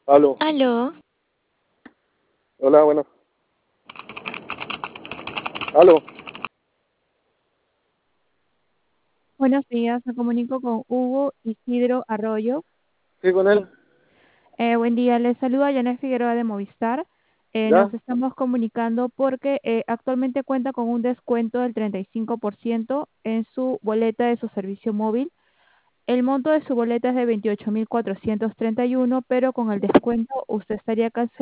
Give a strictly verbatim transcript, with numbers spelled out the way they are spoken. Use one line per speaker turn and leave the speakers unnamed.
Aló,
Aló,
hola, bueno. Aló,
Buenos días, me comunico con Hugo Isidro Arroyo.
sí, con él,
Eh, buen día, les saluda Janet Figueroa de Movistar. Eh, nos
¿ya?
estamos comunicando porque eh, actualmente cuenta con un descuento del treinta y cinco por ciento en su boleta de su servicio móvil. El monto de su boleta es de veintiocho mil cuatrocientos treinta y uno, pero con el descuento usted estaría cancelando